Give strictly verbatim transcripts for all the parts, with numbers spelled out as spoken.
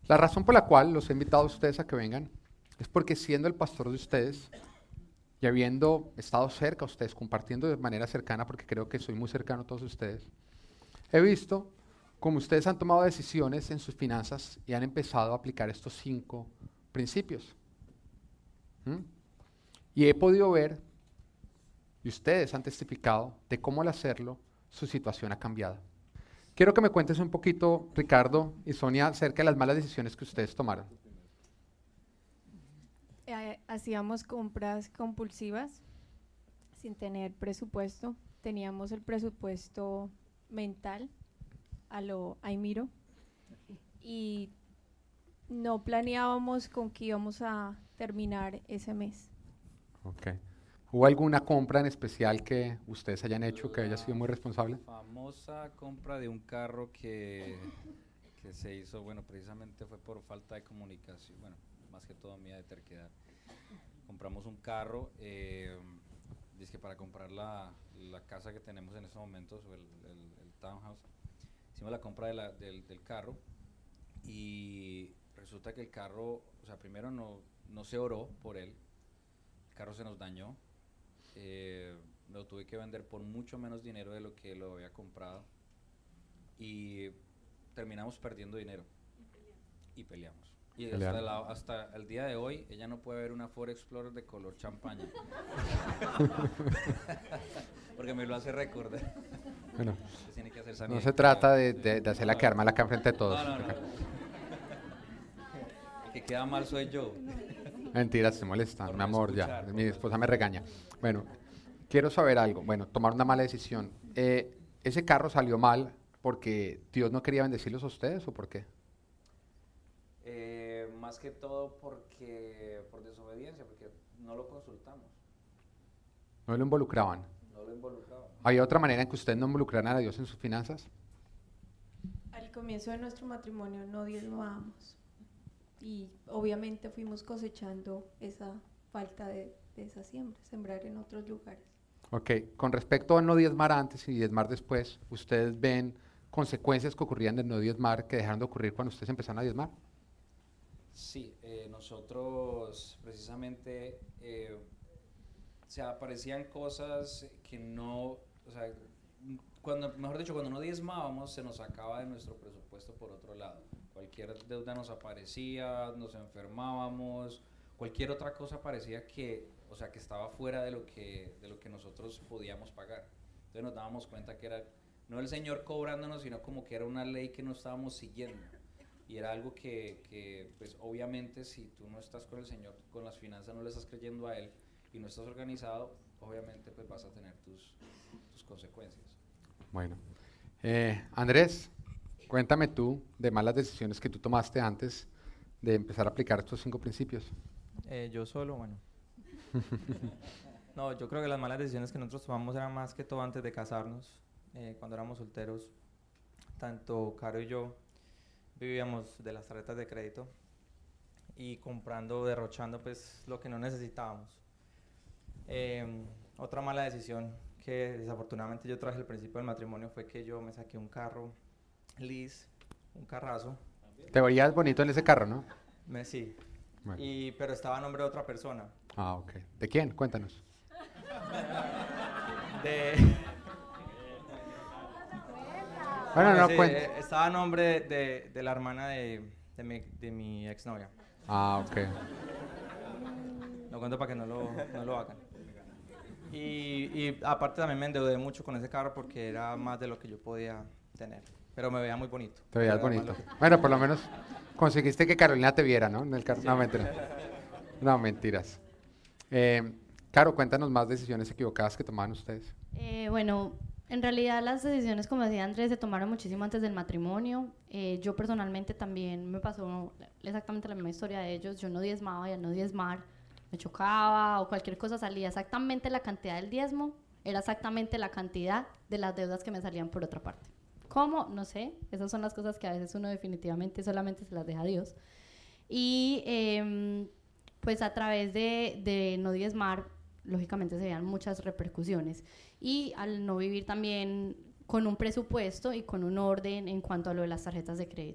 La razón por la cual los he invitado a ustedes a que vengan es porque siendo el pastor de ustedes y habiendo estado cerca a ustedes, compartiendo de manera cercana, porque creo que soy muy cercano a todos ustedes, he visto cómo ustedes han tomado decisiones en sus finanzas y han empezado a aplicar estos cinco principios. ¿Mm? Y he podido ver, y ustedes han testificado, de cómo al hacerlo, su situación ha cambiado. Quiero que me cuentes un poquito, Ricardo y Sonia, acerca de las malas decisiones que ustedes tomaron. Eh, hacíamos compras compulsivas sin tener presupuesto. Teníamos el presupuesto mental a lo Aimiro y no planeábamos con qué íbamos a terminar ese mes. Okay. ¿Hubo alguna compra en especial que ustedes hayan hecho que haya sido muy responsable? La famosa compra de un carro que, que se hizo, bueno, precisamente fue por falta de comunicación, bueno, más que todo mía de terquedad. Compramos un carro, eh, dizque para comprar la, la casa que tenemos en estos momentos, o el, el, el townhouse. Hicimos la compra de la, del, del carro y resulta que el carro, o sea, primero no, no se oró por él, el carro se nos dañó. Eh, lo tuve que vender por mucho menos dinero de lo que lo había comprado y terminamos perdiendo dinero y peleamos y hasta, la, hasta el día de hoy ella no puede ver una Ford Explorer de color champaña porque me lo hace recordar. Bueno, tiene que hacer no se trata de, de, de hacerla quedar mal acá enfrente de todos. No, no, no. El que queda mal soy yo. Mentira, se molesta, Por mi no amor, escuchar, ya, por mi no esposa me regaña. Bueno, quiero saber algo. Bueno, tomar una mala decisión. Eh, ¿Ese carro salió mal porque Dios no quería bendecirlos a ustedes o por qué? Eh, más que todo porque por desobediencia, porque no lo consultamos, ¿No lo involucraban? no lo involucramos. ¿Había otra manera en que ustedes no involucraran a Dios en sus finanzas? Al comienzo de nuestro matrimonio no diezmábamos y obviamente fuimos cosechando esa falta de, de esa siembra, sembrar en otros lugares. Ok, con respecto a no diezmar antes y diezmar después, ¿ustedes ven consecuencias que ocurrían de no diezmar que dejaron de ocurrir cuando ustedes empezaron a diezmar? Sí, eh, nosotros precisamente, eh, o sea, aparecían cosas que no, o sea, cuando, mejor dicho, cuando no diezmábamos se nos sacaba de nuestro presupuesto por otro lado. Cualquier deuda nos aparecía, nos enfermábamos, cualquier otra cosa parecía que, o sea, que estaba fuera de lo que, de lo que nosotros podíamos pagar. Entonces nos dábamos cuenta que era no el Señor cobrándonos, sino como que era una ley que no estábamos siguiendo. Y era algo que, que, pues obviamente si tú no estás con el Señor, con las finanzas, no le estás creyendo a Él y no estás organizado, obviamente pues vas a tener tus, tus consecuencias. Bueno, eh, Andrés, cuéntame tú de malas decisiones que tú tomaste antes de empezar a aplicar estos cinco principios. Eh, yo solo, bueno. No, yo creo que las malas decisiones que nosotros tomamos eran más que todo antes de casarnos, eh, cuando éramos solteros. Tanto Caro y yo vivíamos de las tarjetas de crédito y comprando, derrochando pues lo que no necesitábamos. Eh, otra mala decisión que desafortunadamente yo traje al principio del matrimonio fue que yo me saqué un carro lease, un carrazo. Te veías bonito en ese carro, ¿no? Me, sí, Bueno. y, pero estaba a nombre de otra persona. Ah, ok. ¿De quién? Cuéntanos. De... Bueno, no, sí, cuenta. eh, estaba a nombre de, de la hermana de, de, mi, de mi exnovia. Ah, ok. Lo cuento para que no lo, no lo hagan. Y, y aparte también me endeudé mucho con ese carro porque era más de lo que yo podía tener. Pero me veía muy bonito. Te veías Era más bonito. lo que- Bueno, por lo menos conseguiste que Carolina te viera, ¿no? En el carro. No, mentira. No, mentiras. Eh, Caro, cuéntanos más decisiones equivocadas que tomaban ustedes. Eh, bueno, en realidad las decisiones, como decía Andrés, se tomaron muchísimo antes del matrimonio. Eh, yo personalmente también me pasó exactamente la misma historia de ellos. Yo no diezmaba y al no diezmar me chocaba o cualquier cosa salía exactamente la cantidad del diezmo, era exactamente la cantidad de las deudas que me salían por otra parte. ¿Cómo? No sé. Esas son las cosas que a veces uno definitivamente solamente se las deja a Dios. Y eh, pues a través de, de no diezmar, lógicamente se veían muchas repercusiones. Y al no vivir también con un presupuesto y con un orden en cuanto a lo de las tarjetas de crédito.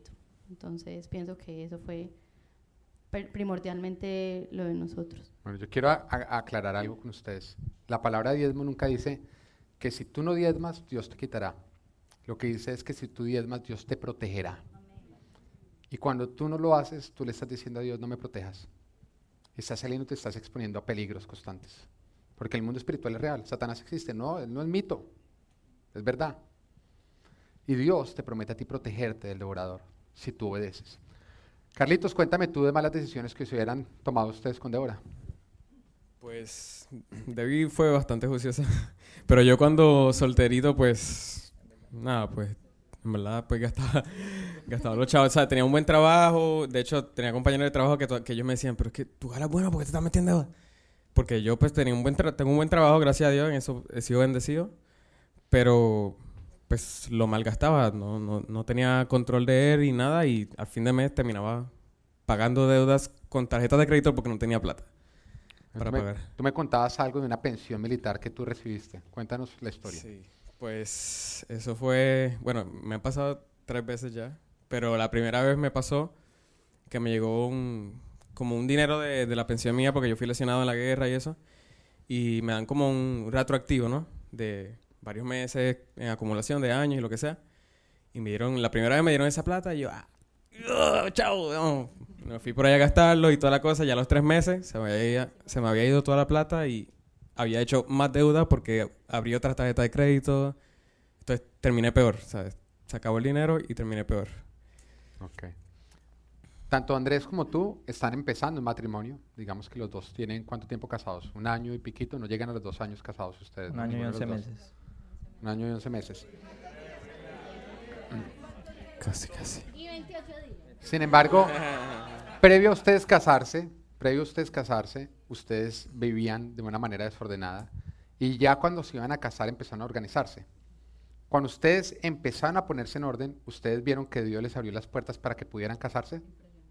Entonces pienso que eso fue primordialmente lo de nosotros. Bueno, yo quiero a, a aclarar algo con ustedes. La palabra diezmo nunca dice que si tú no diezmas, Dios te quitará. Lo que dice es que si tú diezmas, Dios te protegerá. Y cuando tú no lo haces, tú le estás diciendo a Dios, no me protejas. Estás saliendo y te estás exponiendo a peligros constantes. Porque el mundo espiritual es real. Satanás existe. No, no es mito. Es verdad. Y Dios te promete a ti protegerte del devorador si tú obedeces. Carlitos, cuéntame tú de malas decisiones que se hubieran tomado ustedes con Débora. Pues Debbie fue bastante juiciosa, pero yo cuando solterito, pues, nada, pues, en verdad, pues gastaba, gastaba los chavos, o sea, tenía un buen trabajo, de hecho, tenía compañeros de trabajo que, to- que ellos me decían, pero es que tú ganas bueno, ¿por qué te estás metiendo? Porque yo, pues, tenía un buen tra- tengo un buen trabajo, gracias a Dios, en eso he sido bendecido, pero, pues, lo malgastaba, no, no, no tenía control de él y nada, y al fin de mes terminaba pagando deudas con tarjetas de crédito porque no tenía plata para Tú me, pagar. tú me contabas algo de una pensión militar que tú recibiste. Cuéntanos la historia. Sí, pues eso fue, bueno, me ha pasado tres veces ya, pero la primera vez me pasó que me llegó un, como un dinero de, de la pensión mía porque yo fui lesionado en la guerra y eso, y me dan como un retroactivo, ¿no? De varios meses en acumulación de años y lo que sea, y me dieron, la primera vez me dieron esa plata y yo, ah, ¡oh, chao! No. Me fui por ahí a gastarlo y toda la cosa, ya a los tres meses se me había, se me había ido toda la plata y había hecho más deuda porque abrí otra tarjeta de crédito. Entonces terminé peor, ¿sabes? Se acabó el dinero y terminé peor. Ok. Tanto Andrés como tú están empezando un matrimonio. Digamos que los dos tienen, ¿cuánto tiempo casados? Un año y piquito. No llegan a los dos años casados ustedes. Un ¿no? año y Ninguno de once los dos. meses. Un año y once meses. Casi, casi. Sin embargo, previo a ustedes casarse, previo a ustedes casarse, ustedes vivían de una manera desordenada y ya cuando se iban a casar empezaron a organizarse. Cuando ustedes empezaron a ponerse en orden, ¿ustedes vieron que Dios les abrió las puertas para que pudieran casarse?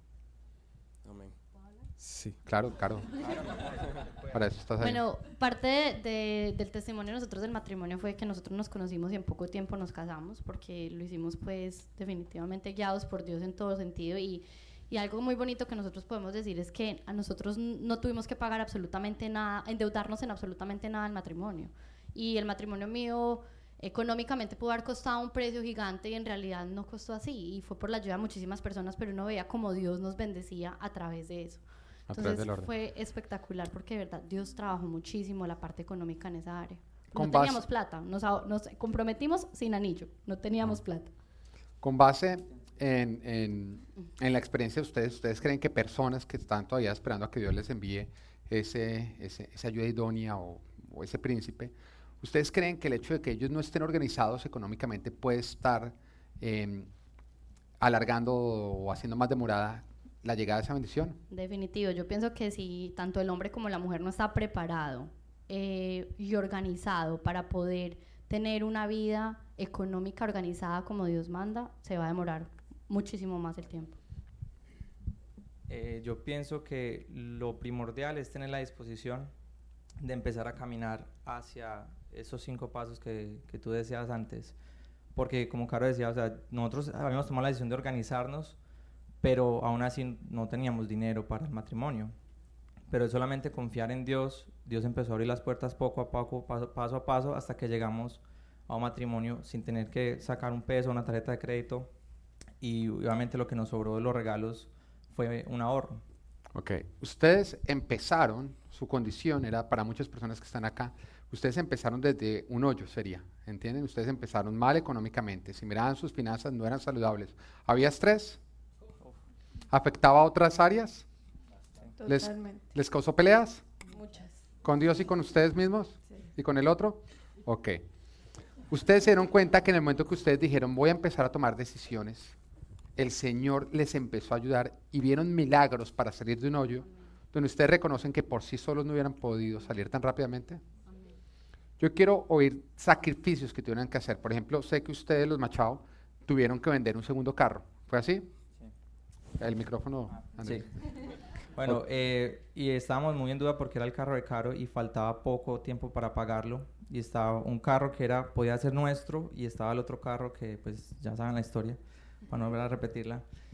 Amén. Sí. Claro, claro. Para eso estás ahí. Bueno, parte de- de- del testimonio de nosotros del matrimonio fue que nosotros nos conocimos y en poco tiempo nos casamos, porque lo hicimos pues definitivamente guiados por Dios en todo sentido, y, y algo muy bonito que nosotros podemos decir es que a nosotros n- no tuvimos que pagar absolutamente nada, endeudarnos en absolutamente nada el matrimonio, y el matrimonio mío económicamente pudo haber costado un precio gigante y en realidad no costó así, y fue por la ayuda de muchísimas personas, pero uno veía como Dios nos bendecía a través de eso. A través del Entonces orden. fue espectacular porque de verdad Dios trabajó muchísimo la parte económica en esa área. Con No base- teníamos plata, nos, ahor- nos comprometimos sin anillo, no teníamos plata. Con base en, en- en la experiencia de ustedes, ¿ustedes creen que personas que están todavía esperando a que Dios les envíe ese, ese- esa ayuda idónea o, o ese príncipe, ¿ustedes creen que el hecho de que ellos no estén organizados económicamente puede estar eh, alargando o haciendo más demorada la llegada de esa bendición? Definitivo, yo pienso que si tanto el hombre como la mujer no está preparado eh, y organizado para poder tener una vida económica organizada como Dios manda, se va a demorar muchísimo más el tiempo. Eh, yo pienso que lo primordial es tener la disposición de empezar a caminar hacia esos cinco pasos que, que tú decías antes. Porque como Caro decía, o sea, nosotros habíamos tomado la decisión de organizarnos, pero aún así no teníamos dinero para el matrimonio. Pero es solamente confiar en Dios. Dios empezó a abrir las puertas poco a poco, paso, paso a paso, hasta que llegamos a un matrimonio sin tener que sacar un peso, una tarjeta de crédito. Y obviamente lo que nos sobró de los regalos fue un ahorro. Ok, ustedes empezaron, su condición era, para muchas personas que están acá, ustedes empezaron desde un hoyo, sería, ¿entienden? Ustedes empezaron mal económicamente, si miraban sus finanzas no eran saludables. ¿Había estrés? ¿Afectaba a otras áreas? ¿Les, Totalmente. les causó peleas? Muchas. ¿Con Dios y con ustedes mismos? Sí. ¿Y con el otro? Ok. Ustedes se dieron cuenta que en el momento que ustedes dijeron, voy a empezar a tomar decisiones, el Señor les empezó a ayudar y vieron milagros para salir de un hoyo donde ustedes reconocen que por sí solos no hubieran podido salir tan rápidamente. Yo quiero oír sacrificios que tuvieron que hacer. Por ejemplo, sé que ustedes, los Machado, tuvieron que vender un segundo carro. ¿Fue así? El micrófono, Andrés. Sí. Bueno, eh, y estábamos muy en duda porque era el carro de Caro y faltaba poco tiempo para pagarlo. Y estaba un carro que era podía ser nuestro y estaba el otro carro que pues ya saben la historia, para no volver a repetirla.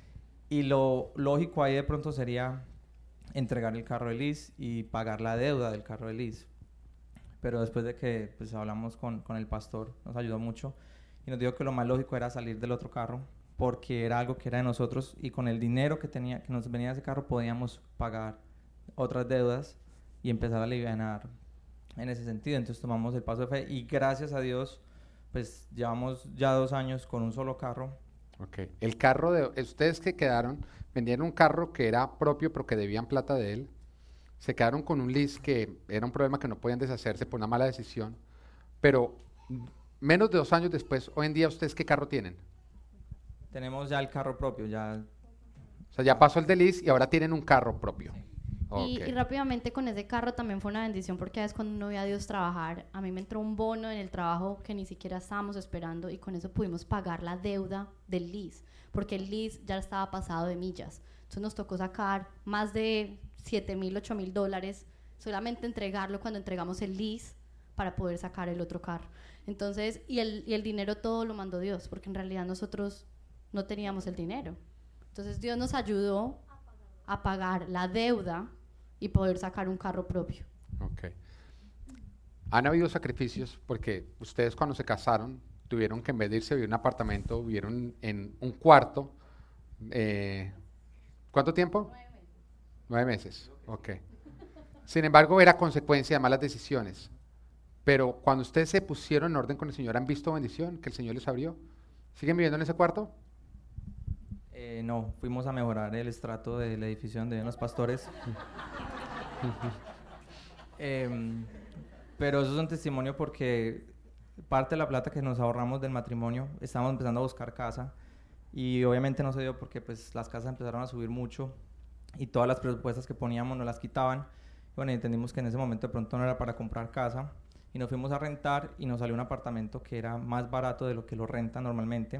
Y lo lógico ahí de pronto sería entregar el carro de lease y pagar la deuda del carro de lease. Pero después de que pues, hablamos con, con el pastor, nos ayudó mucho y nos dijo que lo más lógico era salir del otro carro porque era algo que era de nosotros y con el dinero que, tenía, que nos venía de ese carro podíamos pagar otras deudas y empezar a alivianar en ese sentido. Entonces tomamos el paso de fe y gracias a Dios pues llevamos ya dos años con un solo carro. Ok. El carro de ustedes que quedaron, vendieron un carro que era propio pero que debían plata de él, se quedaron con un lease que era un problema que no podían deshacerse por una mala decisión, pero menos de dos años después, hoy en día, ¿ustedes qué carro tienen? Tenemos ya el carro propio, ya... O sea, ya pasó el de lease y ahora tienen un carro propio. Sí. Y, Okay. y rápidamente con ese carro también fue una bendición porque a veces cuando uno ve a Dios trabajar, a mí me entró un bono en el trabajo que ni siquiera estábamos esperando y con eso pudimos pagar la deuda del lease, porque el lease ya estaba pasado de millas. Entonces nos tocó sacar más de siete mil, ocho mil dólares, solamente entregarlo cuando entregamos el lease para poder sacar el otro carro. Entonces, y el, y el dinero todo lo mandó Dios, porque en realidad nosotros no teníamos el dinero. Entonces Dios nos ayudó a pagar la deuda y poder sacar un carro propio. Ok. Han habido sacrificios porque ustedes cuando se casaron tuvieron que en vez de irse a vivir en un apartamento, vivieron en un cuarto. Eh, ¿Cuánto tiempo? Nueve meses. Nueve meses, ok. Sin embargo, era consecuencia de malas decisiones. Pero cuando ustedes se pusieron en orden con el Señor, ¿han visto bendición que el Señor les abrió? ¿Siguen viviendo en ese cuarto? Eh, no, fuimos a mejorar el estrato del edificio donde viven los pastores. eh, pero eso es un testimonio porque parte de la plata que nos ahorramos del matrimonio, estábamos empezando a buscar casa y obviamente no se dio porque pues las casas empezaron a subir mucho y todas las presupuestas que poníamos nos las quitaban. Bueno, y entendimos que en ese momento de pronto no era para comprar casa y nos fuimos a rentar y nos salió un apartamento que era más barato de lo que lo renta normalmente.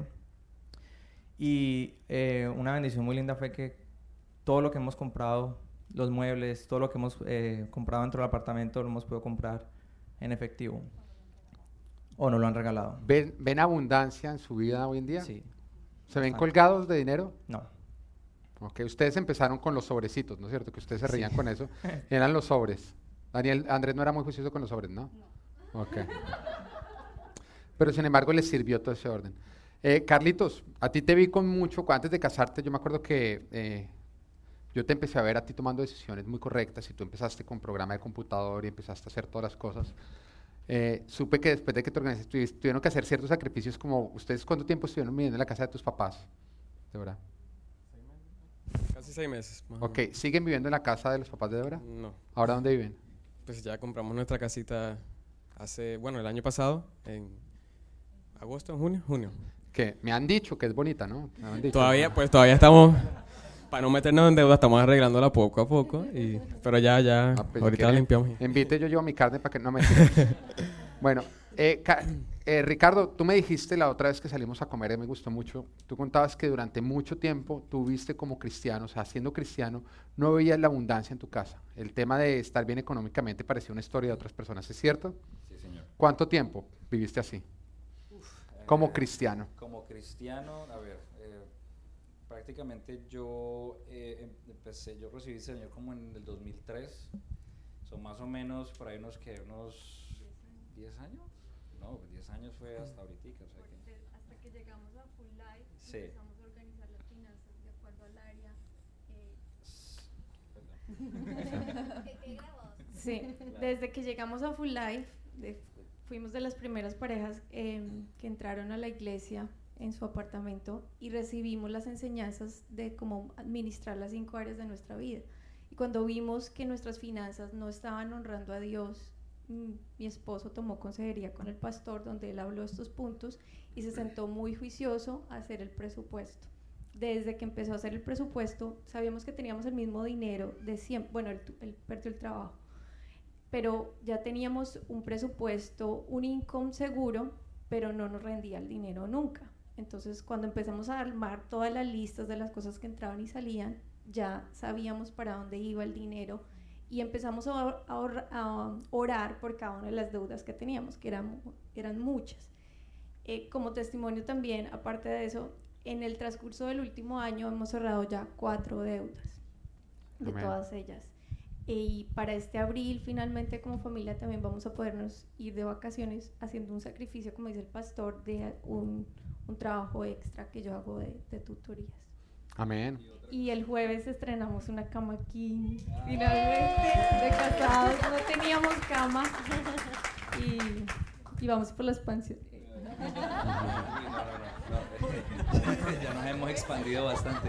Y eh, una bendición muy linda fue que todo lo que hemos comprado, los muebles, todo lo que hemos eh, comprado dentro del apartamento lo hemos podido comprar en efectivo o nos lo han regalado. ¿Ven, ven abundancia en su vida hoy en día? Sí. ¿Se ven Bastante. colgados de dinero? No. Ok, ustedes empezaron con los sobrecitos, ¿no es cierto? Que ustedes se reían Sí. con eso. Eran los sobres. Daniel, Andrés no era muy juicioso con los sobres, ¿no? No. Ok. Pero sin embargo les sirvió todo ese orden. Eh, Carlitos, a ti te vi con mucho, antes de casarte, yo me acuerdo que eh, yo te empecé a ver a ti tomando decisiones muy correctas y tú empezaste con programa de computador y empezaste a hacer todas las cosas. Eh, supe que después de que te organizaste, tuvi- tuvieron que hacer ciertos sacrificios, como ustedes, ¿cuánto tiempo estuvieron viviendo en la casa de tus papás? Débora. Casi seis meses. más o Ok, menos. ¿siguen viviendo en la casa de los papás de Débora? No, ¿Ahora dónde viven? pues ya compramos nuestra casita hace, bueno, el año pasado, en agosto, en junio, junio. Que me han dicho que es bonita, ¿no? Me han dicho. Todavía, pues todavía estamos, para no meternos en deuda, estamos arreglándola poco a poco, y, pero ya, ya, Ah, pues, si ahorita la quiere, limpiamos. Invite, yo llevo mi carne para que no me... Bueno, eh, Ca- eh, Ricardo, tú me dijiste la otra vez que salimos a comer y me gustó mucho, tú contabas que durante mucho tiempo tú viste como cristiano, o sea, siendo cristiano, no veías la abundancia en tu casa. El tema de estar bien económicamente parecía una historia de otras personas, ¿es cierto? Sí, señor. ¿Cuánto tiempo viviste así? Como Eh, cristiano. Como cristiano, a ver, eh, prácticamente yo eh, em- empecé, yo recibí el Señor como en el dos mil tres, son más o menos por ahí unos que unos diez años, no, diez años fue hasta ahorita, o sea que, Hasta que llegamos a Full Life, Sí. empezamos a organizar las finanzas de acuerdo al área. eh, perdón. Sí, desde que llegamos a Full Life, de- fuimos de las primeras parejas em, que entraron a la iglesia en su apartamento y recibimos las enseñanzas de cómo administrar las cinco áreas de nuestra vida. Y cuando vimos que nuestras finanzas no estaban honrando a Dios, mm, mi esposo tomó consejería con el pastor donde él habló estos puntos y se sentó muy juicioso a hacer el presupuesto. Desde que empezó a hacer el presupuesto, sabíamos que teníamos el mismo dinero de siempre. Bueno, él, tu- él perdió el trabajo, pero ya teníamos un presupuesto, un income seguro, pero no nos rendía el dinero nunca. Entonces, cuando empezamos a armar todas las listas de las cosas que entraban y salían, ya sabíamos para dónde iba el dinero y empezamos a, ahor- a ahorra- a orar por cada una de las deudas que teníamos, que eran, mu- eran muchas. Eh, como testimonio también, aparte de eso, en el transcurso del último año hemos cerrado ya cuatro deudas, de Amén. todas ellas. Y para este abril, finalmente, como familia, también vamos a podernos ir de vacaciones haciendo un sacrificio, como dice el pastor, de un, un trabajo extra que yo hago de, de tutorías. Amén. Y el jueves estrenamos una cama king, finalmente, de casados. No teníamos cama. Y, y vamos por la expansión. No, no, no, no. Ya nos hemos expandido bastante.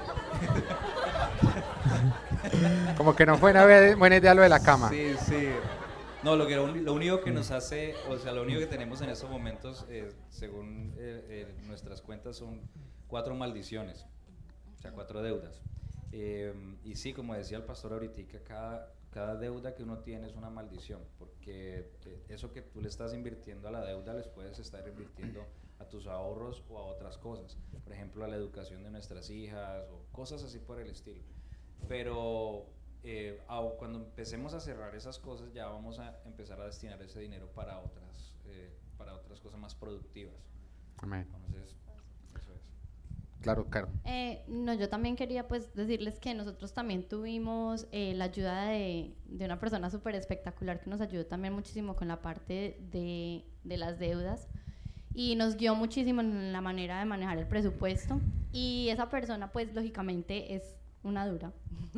Como que no fue una ve- buena idea lo de la cama. Sí, sí. No, lo, que, lo único que nos hace, o sea, lo único que tenemos en estos momentos, eh, según eh, eh, nuestras cuentas, son cuatro maldiciones, o sea, cuatro deudas. Eh, y sí, como decía el pastor ahorita, cada, cada deuda que uno tiene es una maldición, porque eh, eso que tú le estás invirtiendo a la deuda les puedes estar invirtiendo a tus ahorros o a otras cosas, por ejemplo, a la educación de nuestras hijas o cosas así por el estilo. Pero eh, cuando empecemos a cerrar esas cosas ya vamos a empezar a destinar ese dinero para otras, eh, para otras cosas más productivas. Amén. Entonces, eso es. Claro, claro. Eh, no, yo también quería pues decirles que nosotros también tuvimos eh, la ayuda de, de una persona súper espectacular que nos ayudó también muchísimo con la parte de, de las deudas y nos guió muchísimo en la manera de manejar el presupuesto, y esa persona pues lógicamente es una dura.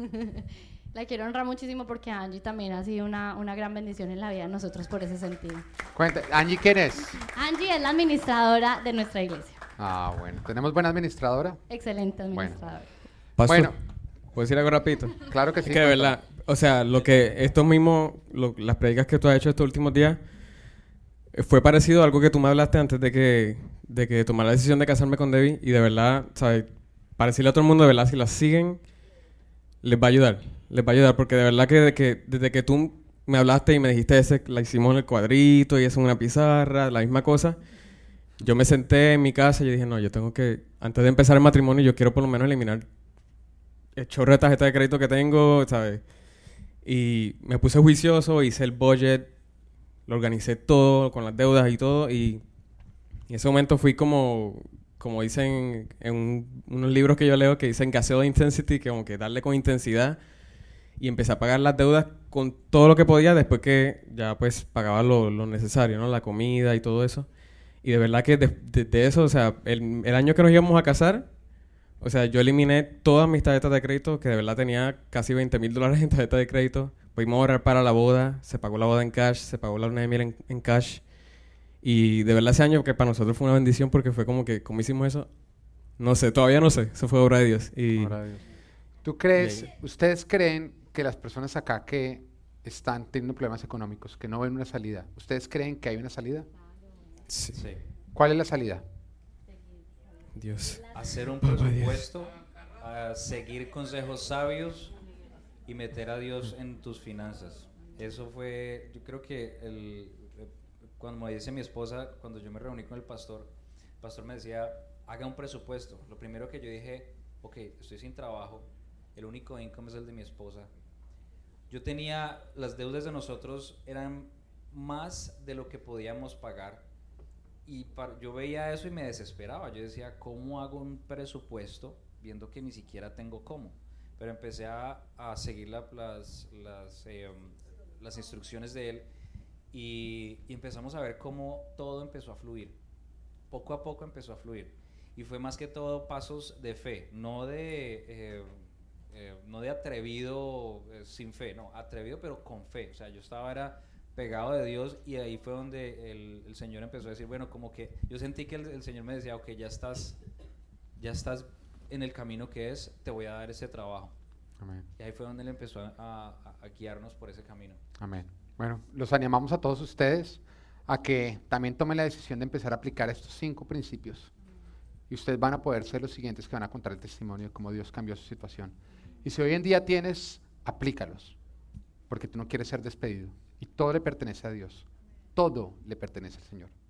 La quiero honrar muchísimo porque Angie también ha sido una, una gran bendición en la vida de nosotros por ese sentido. Cuenta, Angie, ¿quién es? Angie es la administradora de nuestra iglesia. Ah, bueno. ¿Tenemos buena administradora? Excelente Bueno. administradora. Pastor, Bueno. ¿puedo decir algo rapidito? Claro que sí. Es que de verdad, o sea, lo que esto mismo, lo- las predicas que tú has hecho estos últimos días, eh, fue parecido a algo que tú me hablaste antes de que, de que tomara la decisión de casarme con Debbie, y de verdad, ¿sabes? Para decirle a todo el mundo, de verdad, si las siguen, les va a ayudar, les va a ayudar, porque de verdad que, de que desde que tú me hablaste y me dijiste ese, la hicimos en el cuadrito y es en una pizarra, la misma cosa, yo me senté en mi casa y yo dije, no, yo tengo que, antes de empezar el matrimonio, yo quiero por lo menos eliminar el chorro de tarjeta de crédito que tengo, ¿sabes? Y me puse juicioso, hice el budget, lo organicé todo, con las deudas y todo, y en ese momento fui como, como dicen en un- unos libros que yo leo, que dicen gaseo de intensity, que como que darle con intensidad, y empecé a pagar las deudas con todo lo que podía, después que ya pues pagaba lo, lo necesario, ¿no? La comida y todo eso. Y de verdad que de, de- de eso, o sea, el, el año que nos íbamos a casar, o sea, yo eliminé todas mis tarjetas de crédito, que de verdad tenía casi veinte mil dólares en tarjeta de crédito. Pudimos ahorrar para la boda, se pagó la boda en cash, se pagó la luna de miel en, en cash. Y de verdad ese año que para nosotros fue una bendición, porque fue como que, ¿cómo hicimos eso? No sé, todavía no sé. Eso fue obra de Dios. Y Ahora Dios. ¿Tú crees, Y ahí- ustedes creen que las personas acá que están teniendo problemas económicos, que no ven una salida, ¿ustedes creen que hay una salida? sí, Sí. ¿Cuál es la salida? Dios. Hacer un Papá Dios. presupuesto, a seguir consejos sabios y meter a Dios en tus finanzas. Eso fue, yo creo que el, eh, cuando me dice mi esposa, cuando yo me reuní con el pastor, el pastor me decía, haga un presupuesto. Lo primero que yo dije, ok, estoy sin trabajo, el único income es el de mi esposa. Yo tenía, las deudas de nosotros eran más de lo que podíamos pagar. Y par- yo veía eso y me desesperaba. Yo decía, ¿cómo hago un presupuesto viendo que ni siquiera tengo cómo? Pero empecé a, a seguir la- las, las, eh, um, las instrucciones de él y, y empezamos a ver cómo todo empezó a fluir. Poco a poco empezó a fluir. Y fue más que todo pasos de fe, no de, eh, eh, no de atrevido eh, sin fe, no, atrevido pero con fe. O sea, yo estaba era pegado de Dios y ahí fue donde el, el Señor empezó a decir, bueno, como que yo sentí que el, el Señor me decía, ok, ya estás, ya estás en el camino que es, te voy a dar ese trabajo. Amén. Y ahí fue donde Él empezó a, a- a guiarnos por ese camino. Amén. Bueno, los animamos a todos ustedes a que también tomen la decisión de empezar a aplicar estos cinco principios. Y ustedes van a poder ser los siguientes que van a contar el testimonio de cómo Dios cambió su situación. Y si hoy en día tienes, aplícalos, porque tú no quieres ser despedido. Y todo le pertenece a Dios. Todo le pertenece al Señor.